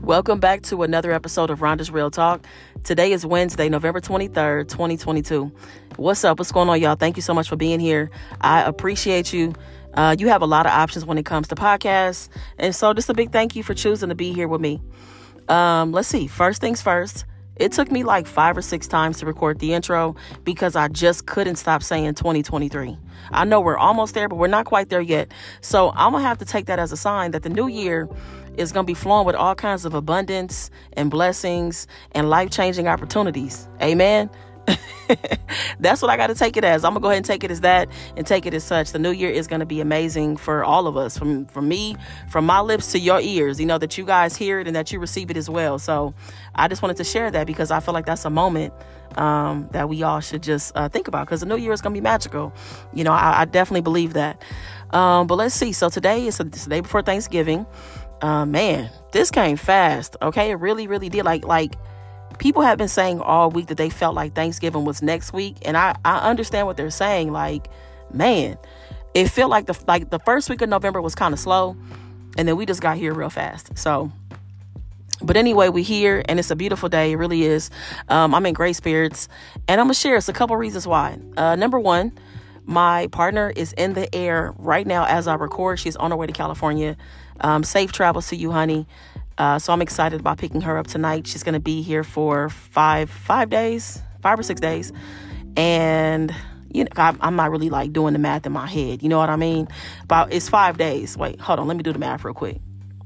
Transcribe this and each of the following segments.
Welcome back to another episode of Rhonda's Real Talk. Today is Wednesday, November 23rd, 2022. What's up? What's going on, y'all? Thank you so much for being here. I appreciate you. You have a lot of options when it comes to podcasts. And so just a big thank you for choosing to be here with me. Let's see. First things first. It took me like 5 or 6 times to record the intro because I just couldn't stop saying 2023. I know we're almost there, but we're not quite there yet. So I'm going to have to take that as a sign that the new year is going to be flowing with all kinds of abundance and blessings and life-changing opportunities. Amen. That's what I got to take it as. I'm going to go ahead and take it as that and take it as such. The new year is going to be amazing for all of us, from me, from my lips to your ears, that you guys hear it and that you receive it as well. So I just wanted to share that because I feel like that's a moment that we all should just think about, because the new year is going to be magical. I definitely believe that. But let's see. So today is the day before Thanksgiving. Man, this came fast. Okay. It really, really did. Like people have been saying all week that they felt like Thanksgiving was next week. And I understand what they're saying. Like, man, it felt like the first week of November was kind of slow. And then we just got here real fast. So, but anyway, we're here and it's a beautiful day. It really is. I'm in great spirits, and I'm going to share a couple reasons why. Number one, my partner is in the air right now as I record. She's on her way to California. Safe travels to you, honey. So I'm excited about picking her up tonight. She's going to be here for 5 or 6 days. And, I'm not really like doing the math in my head. You know what I mean? It's 5 days. Wait, hold on. Let me do the math real quick.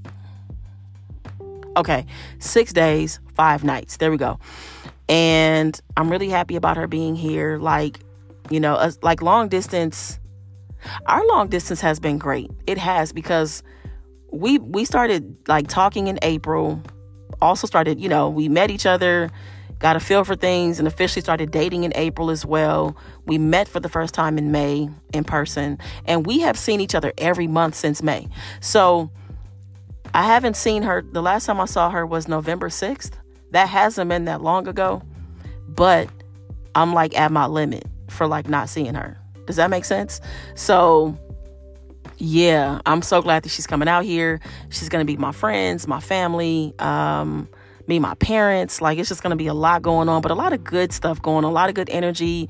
Okay. 6 days, 5 nights. There we go. And I'm really happy about her being here. Like long distance, our long distance has been great. It has, because we started like talking in April, also started, we met each other, got a feel for things, and officially started dating in April as well. We met for the first time in May in person, and we have seen each other every month since May. So I haven't seen her. The last time I saw her was November 6th. That hasn't been that long ago, but I'm like at my limit for like not seeing her. Does that make sense? So yeah, I'm so glad that she's coming out here. She's going to be my friends, my family, me, my parents. Like, it's just going to be a lot going on, but a lot of good stuff going on, a lot of good energy.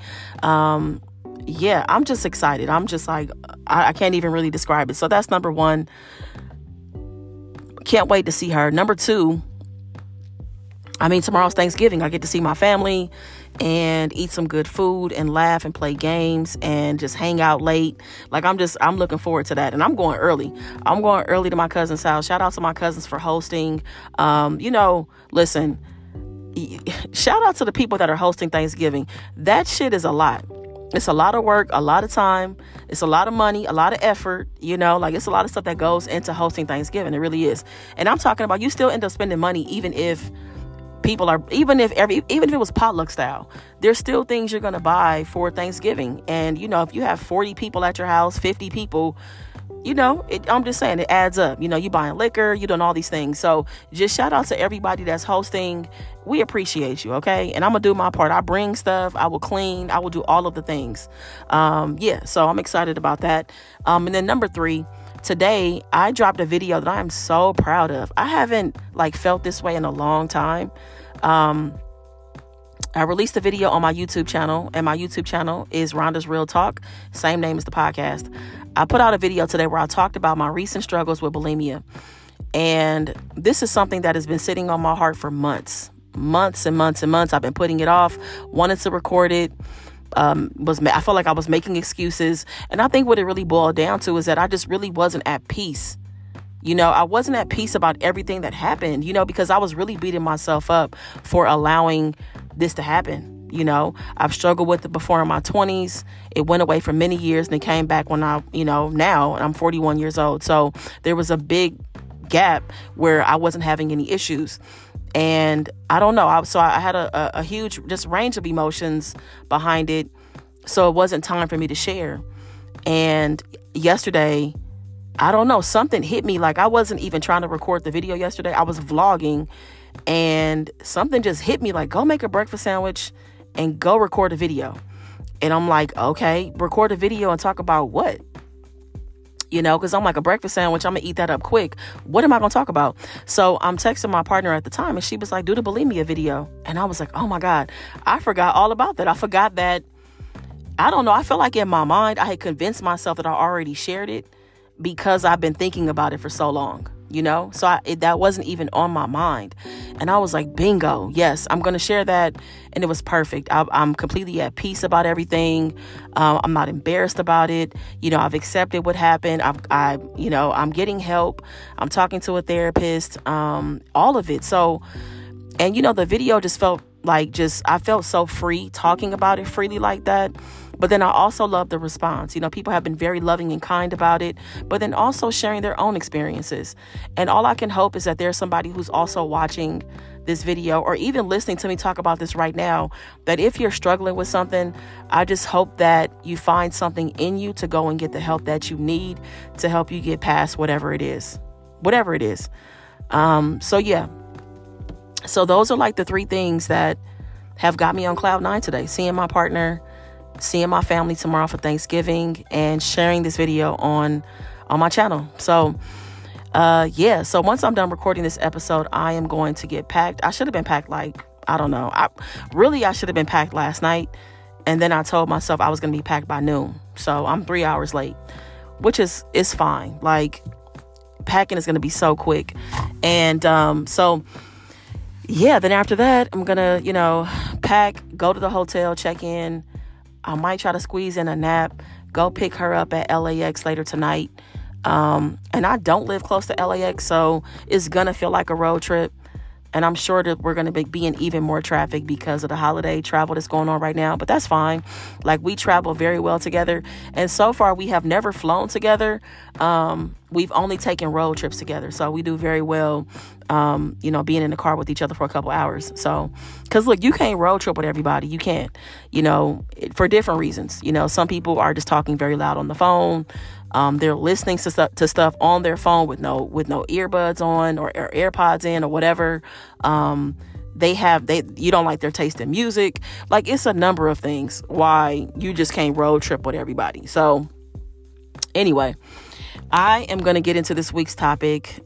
Yeah, I'm just excited. I'm just like, I can't even really describe it. So that's number one. Can't wait to see her. Number two, tomorrow's Thanksgiving. I get to see my family and eat some good food and laugh and play games and just hang out late. Like, I'm looking forward to that. And I'm going early. I'm going early to my cousin's house. Shout out to my cousins for hosting. Listen, shout out to the people that are hosting Thanksgiving. That shit is a lot. It's a lot of work, a lot of time. It's a lot of money, a lot of effort, it's a lot of stuff that goes into hosting Thanksgiving. It really is. And I'm talking about, you still end up spending money, even if even if it was potluck style, there's still things you're going to buy for Thanksgiving. And, if you have 40 people at your house, 50 people, I'm just saying it adds up. You buying liquor, you doing all these things. So just shout out to everybody that's hosting. We appreciate you. Okay. And I'm going to do my part. I bring stuff. I will clean. I will do all of the things. So I'm excited about that. And then number 3, today I dropped a video that I am so proud of. I haven't felt this way in a long time. I released a video on my YouTube channel, and my YouTube channel is Rhonda's Real Talk, same name as the podcast. I put out a video today where I talked about my recent struggles with bulimia. And this is something that has been sitting on my heart for months and months and months. I've been putting it off, wanted to record it. I felt like I was making excuses. And I think what it really boiled down to is that I just really wasn't at peace. I wasn't at peace about everything that happened, because I was really beating myself up for allowing this to happen. I've struggled with it before in my 20s. It went away for many years and it came back when now I'm 41 years old. So there was a big gap where I wasn't having any issues. And I don't know. I had a huge just range of emotions behind it. So it wasn't time for me to share. And yesterday, I don't know, something hit me. Like, I wasn't even trying to record the video yesterday. I was vlogging and something just hit me like, go make a breakfast sandwich and go record a video. And I'm like, okay, record a video and talk about what? because I'm like a breakfast sandwich. I'm going to eat that up quick. What am I going to talk about? So I'm texting my partner at the time, and she was like, do the bulimia video. And I was like, oh my God, I forgot all about that. I forgot that. I don't know. I feel like in my mind, I had convinced myself that I already shared it because I've been thinking about it for so long, so that wasn't even on my mind. And I was like, bingo. Yes, I'm going to share that. And it was perfect. I'm completely at peace about everything. I'm not embarrassed about it. I've accepted what happened. I'm getting help. I'm talking to a therapist, all of it. So, and the video just felt like I felt so free talking about it freely like that. But then I also love the response. People have been very loving and kind about it, but then also sharing their own experiences. And all I can hope is that there's somebody who's also watching this video or even listening to me talk about this right now, that if you're struggling with something, I just hope that you find something in you to go and get the help that you need to help you get past whatever it is. So yeah. So those are like the 3 things that have got me on cloud 9 today. Seeing my partner, seeing my family tomorrow for Thanksgiving, and sharing this video on my channel. So, so once I'm done recording this episode, I am going to get packed. I should have been packed I should have been packed last night. And then I told myself I was going to be packed by noon. So I'm 3 hours late, which is fine. Like, packing is going to be so quick. And, then after that, I'm going to, pack, go to the hotel, check in. I might try to squeeze in a nap, go pick her up at LAX later tonight. And I don't live close to LAX, so it's going to feel like a road trip. And I'm sure that we're going to be in even more traffic because of the holiday travel that's going on right now. But that's fine. Like, we travel very well together. And so far, we have never flown together. We've only taken road trips together. So we do very well, being in the car with each other for a couple hours. So, because look, you can't road trip with everybody. You can't, for different reasons. Some people are just talking very loud on the phone. They're listening to stuff on their phone with no earbuds on or AirPods in or whatever. You don't like their taste in music. Like, it's a number of things why you just can't road trip with everybody. So anyway, I am going to get into this week's topic.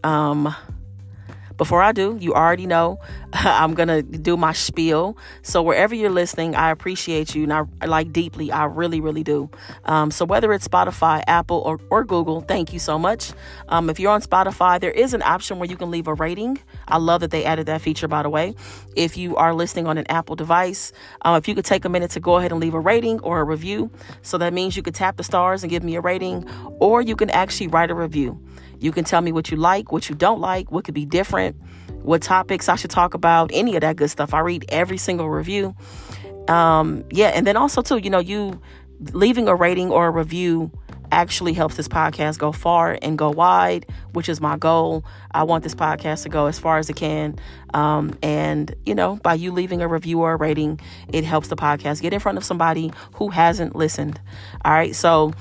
Before I do, you already know I'm going to do my spiel. So wherever you're listening, I appreciate you. And I like deeply. I really, really do. So whether it's Spotify, Apple, or Google, thank you so much. If you're on Spotify, there is an option where you can leave a rating. I love that they added that feature, by the way. If you are listening on an Apple device, if you could take a minute to go ahead and leave a rating or a review. So that means you could tap the stars and give me a rating, or you can actually write a review. You can tell me what you like, what you don't like, what could be different, what topics I should talk about, any of that good stuff. I read every single review. And then also too, you leaving a rating or a review actually helps this podcast go far and go wide, which is my goal. I want this podcast to go as far as it can. And by you leaving a review or a rating, it helps the podcast get in front of somebody who hasn't listened. All right. So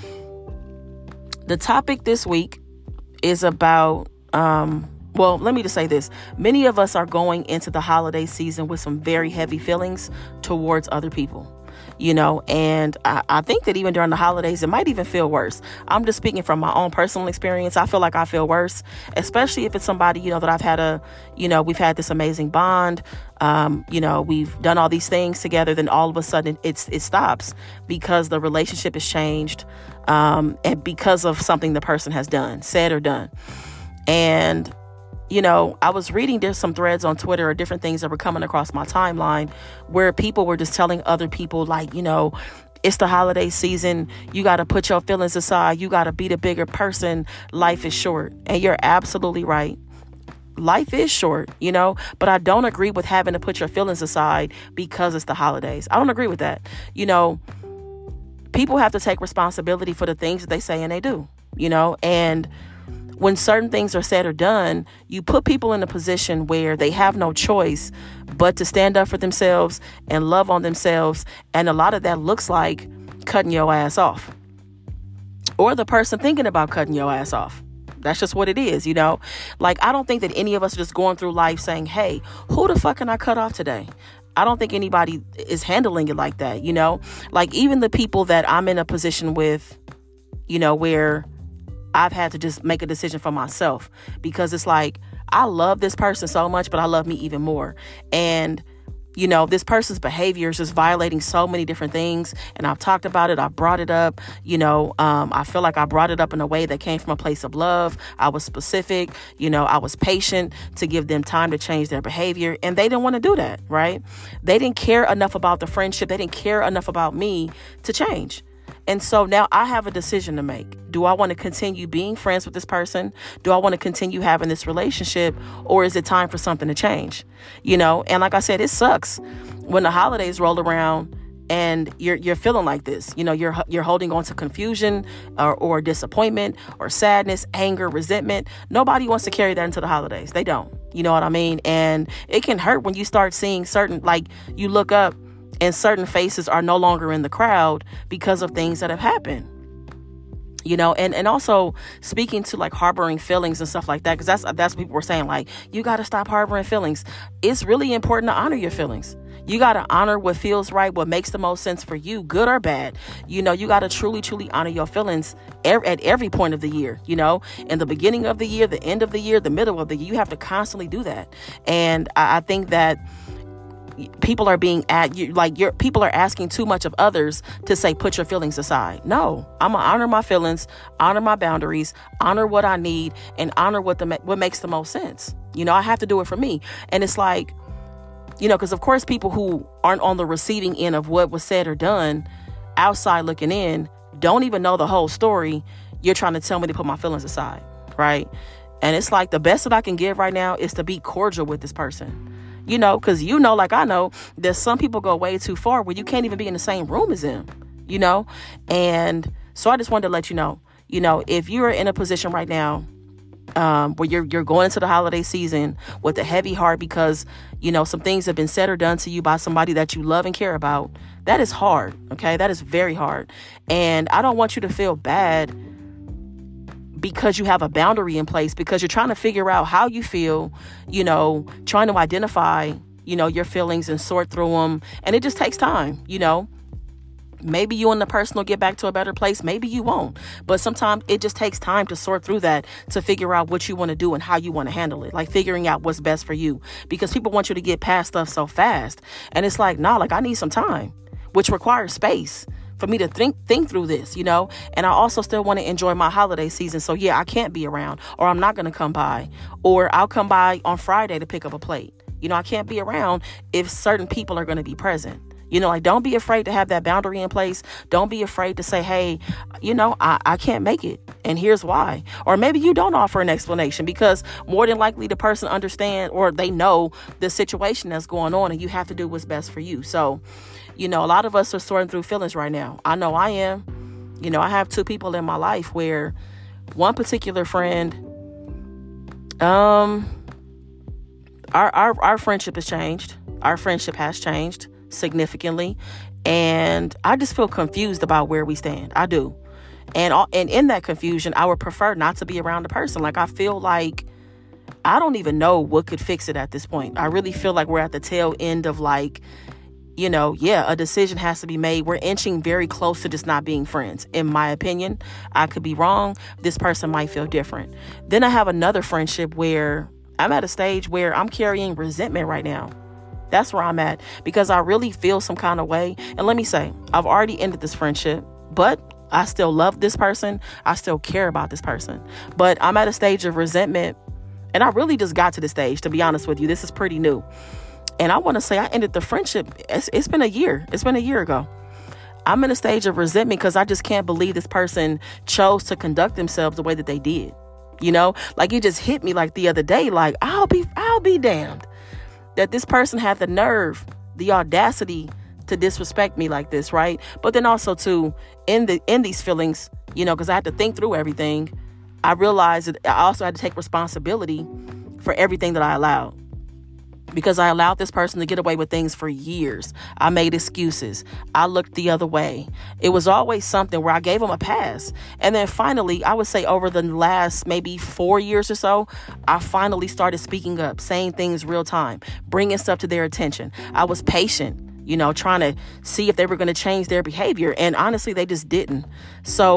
the topic this week is about, let me just say this. Many of us are going into the holiday season with some very heavy feelings towards other people, and I think that even during the holidays, it might even feel worse. I'm just speaking from my own personal experience. I feel like I feel worse, especially if it's somebody, that I've had we've had this amazing bond. We've done all these things together. Then all of a sudden it stops because the relationship has changed. And because of something the person has said or done. And, I was reading, there's some threads on Twitter or different things that were coming across my timeline where people were just telling other people, like, it's the holiday season. You got to put your feelings aside. You got to be the bigger person. Life is short. And you're absolutely right. Life is short, but I don't agree with having to put your feelings aside because it's the holidays. I don't agree with that. People have to take responsibility for the things that they say and they do, and when certain things are said or done, you put people in a position where they have no choice but to stand up for themselves and love on themselves. And a lot of that looks like cutting your ass off, or the person thinking about cutting your ass off. That's just what it is, Like, I don't think that any of us are just going through life saying, hey, who the fuck can I cut off today? I don't think anybody is handling it like that, Like, even the people that I'm in a position with, where I've had to just make a decision for myself, because it's like, I love this person so much, but I love me even more. And this person's behavior is just violating so many different things. And I've talked about it. I brought it up. I feel like I brought it up in a way that came from a place of love. I was specific. I was patient to give them time to change their behavior. And they didn't want to do that, right? They didn't care enough about the friendship. They didn't care enough about me to change. And so now I have a decision to make. Do I want to continue being friends with this person? Do I want to continue having this relationship? Or is it time for something to change? And like I said, it sucks when the holidays roll around and you're feeling like this. You're holding on to confusion or disappointment or sadness, anger, resentment. Nobody wants to carry that into the holidays. They don't. You know what I mean? And it can hurt when you start seeing certain, like, you look up and certain faces are no longer in the crowd because of things that have happened. And also speaking to like harboring feelings and stuff like that, because that's what people were saying, like, you got to stop harboring feelings. It's really important to honor your feelings. You got to honor what feels right, what makes the most sense for you, good or bad. You got to truly, truly honor your feelings at every point of the year, in the beginning of the year, the end of the year, the middle of the year. You have to constantly do that. And I think that people are people are asking too much of others to say, put your feelings aside. No, I'm gonna honor my feelings, honor my boundaries, honor what I need, and honor what makes the most sense. I have to do it for me. And it's like, because of course people who aren't on the receiving end of what was said or done, outside looking in, don't even know the whole story. You're trying to tell me to put my feelings aside, right? And it's like, the best that I can give right now is to be cordial with this person. Because like I know, there's some people go way too far where you can't even be in the same room as them, And so I just wanted to let you know, if you're in a position right now where you're going into the holiday season with a heavy heart because, some things have been said or done to you by somebody that you love and care about, that is hard. Okay. That is very hard. And I don't want you to feel bad because you have a boundary in place, because you're trying to figure out how you feel, trying to identify, your feelings and sort through them. And it just takes time, Maybe you and the person will get back to a better place. Maybe you won't. But sometimes it just takes time to sort through that, to figure out what you want to do and how you want to handle it. Like figuring out what's best for you, because people want you to get past stuff so fast. And it's like, nah, like I need some time, which requires space for me to think through this, and I also still want to enjoy my holiday season. So yeah, I can't be around, or I'm not going to come by, or I'll come by on Friday to pick up a plate. I can't be around if certain people are going to be present. Like, don't be afraid to have that boundary in place. Don't be afraid to say, hey, I can't make it, and here's why. Or maybe you don't offer an explanation, because more than likely the person understands, or they know the situation that's going on, and you have to do what's best for you. So, a lot of us are sorting through feelings right now. I know I am. I have two people in my life where one particular friend, our friendship has changed. Our friendship has changed significantly. And I just feel confused about where we stand. I do. And in that confusion, I would prefer not to be around the person. Like, I feel like I don't even know what could fix it at this point. I really feel like we're at the tail end of like, a decision has to be made. We're inching very close to just not being friends. In my opinion, I could be wrong. This person might feel different. Then I have another friendship where I'm at a stage where I'm carrying resentment right now. That's where I'm at, because I really feel some kind of way. And let me say, I've already ended this friendship, but I still love this person. I still care about this person, but I'm at a stage of resentment. And I really just got to this stage, to be honest with you. This is pretty new. And I want to say I ended the friendship. It's been a year. It's been a year ago. I'm in a stage of resentment because I just can't believe this person chose to conduct themselves the way that they did. Like, it just hit me like the other day, like, I'll be damned that this person had the nerve, the audacity to disrespect me like this. Right. But then also to in these feelings, because I had to think through everything. I realized that I also had to take responsibility for everything that I allowed. Because I allowed this person to get away with things for years. I made excuses. I looked the other way. It was always something where I gave them a pass. And then finally, I would say over the last maybe 4 years or so, I finally started speaking up, saying things real time, bringing stuff to their attention. I was patient, trying to see if they were going to change their behavior. And honestly, they just didn't. So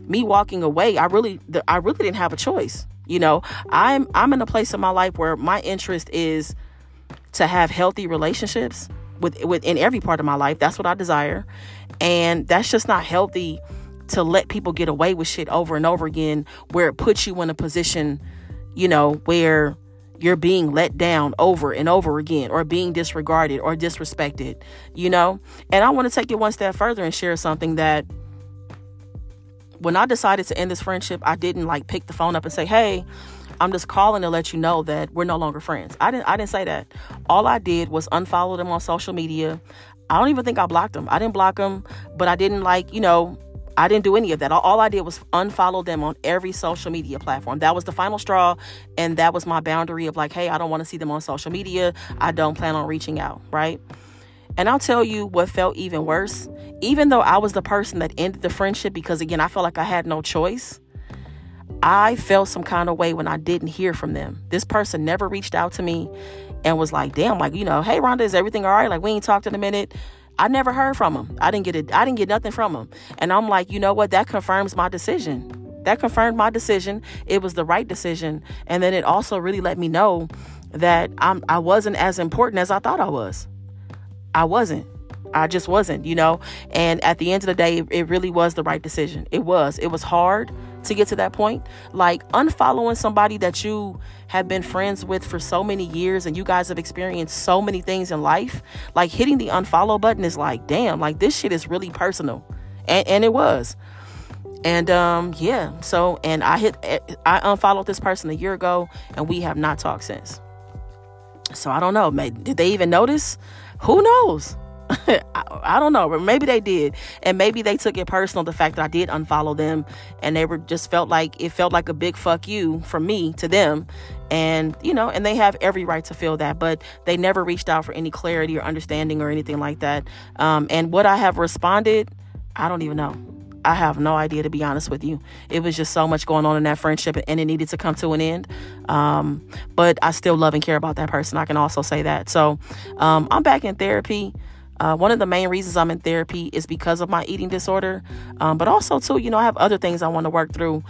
me walking away, I really didn't have a choice. You know, I'm in a place in my life where my interest is to have healthy relationships with in every part of my life. That's what I desire. And that's just not healthy to let people get away with shit over and over again, where it puts you in a position, you know, where you're being let down over and over again, or being disregarded or disrespected, you know? And I want to take it one step further and share something that when I decided to end this friendship, I didn't like pick the phone up and say, hey, I'm just calling to let you know that we're no longer friends. I didn't say that. All I did was unfollow them on social media. I don't even think I blocked them. I didn't block them, but I didn't I didn't do any of that. All I did was unfollow them on every social media platform. That was the final straw. And that was my boundary of like, hey, I don't want to see them on social media. I don't plan on reaching out. Right. And I'll tell you what felt even worse. Even though I was the person that ended the friendship, because again, I felt like I had no choice, I felt some kind of way when I didn't hear from them. This person never reached out to me and was like, damn, like, you know, hey, Rhonda, is everything all right? Like, we ain't talked in a minute. I never heard from him. I didn't get nothing from him. And I'm like, you know what? That confirms my decision. That confirmed my decision. It was the right decision. And then it also really let me know that I wasn't as important as I thought I was. I wasn't. I just wasn't, you know. And at the end of the day, it really was the right decision. It was hard to get to that point. Like unfollowing somebody that you have been friends with for so many years and you guys have experienced so many things in life, like hitting the unfollow button is like, damn, like this shit is really personal. And it was. And so I unfollowed this person a year ago and we have not talked since. So I don't know. Did they even notice? Who knows? I don't know, but maybe they did. And maybe they took it personal, the fact that I did unfollow them, and they felt like a big fuck you from me to them. And, you know, and they have every right to feel that, but they never reached out for any clarity or understanding or anything like that. And what I have responded, I don't even know. I have no idea, to be honest with you. It was just so much going on in that friendship and it needed to come to an end. But I still love and care about that person. I can also say that. So I'm back in therapy. One of the main reasons I'm in therapy is because of my eating disorder. But also, too, you know, I have other things I want to work through.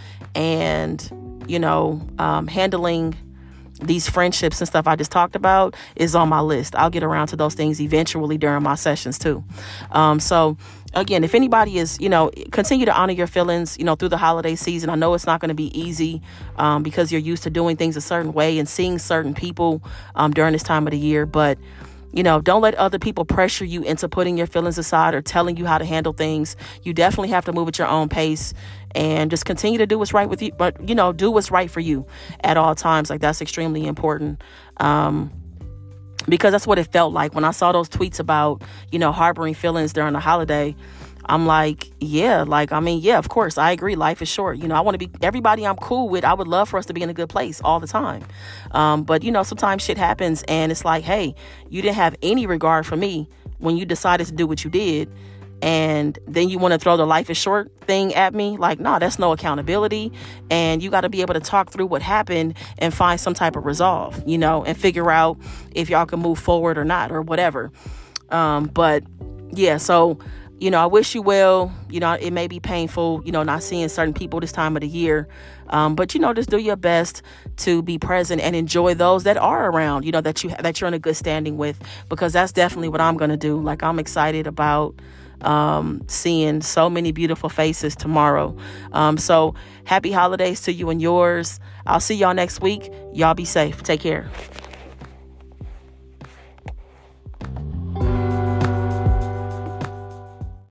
And, you know, handling these friendships and stuff I just talked about is on my list. I'll get around to those things eventually during my sessions, too. So again, if anybody is, you know, continue to honor your feelings, you know, through the holiday season. I know it's not going to be easy because you're used to doing things a certain way and seeing certain people during this time of the year. But, you know, don't let other people pressure you into putting your feelings aside or telling you how to handle things. You definitely have to move at your own pace and just continue to do what's right with you. But, you know, do what's right for you at all times. Like, that's extremely important. Because that's what it felt like when I saw those tweets about, you know, harboring feelings during the holiday. I'm like, yeah, of course, I agree. Life is short. You know, I want to be everybody I'm cool with. I would love for us to be in a good place all the time. But, you know, sometimes shit happens and it's like, hey, you didn't have any regard for me when you decided to do what you did. And then you want to throw the life is short thing at me. Like, no, that's no accountability. And you got to be able to talk through what happened and find some type of resolve, you know, and figure out if y'all can move forward or not or whatever. But yeah, so, you know, I wish you well. You know, it may be painful, you know, not seeing certain people this time of the year. But, you know, just do your best to be present and enjoy those that are around, you know, that you're in a good standing with, because that's definitely what I'm going to do. Like, I'm excited about seeing so many beautiful faces tomorrow. So happy holidays to you and yours. I'll see y'all next week. Y'all be safe. Take care.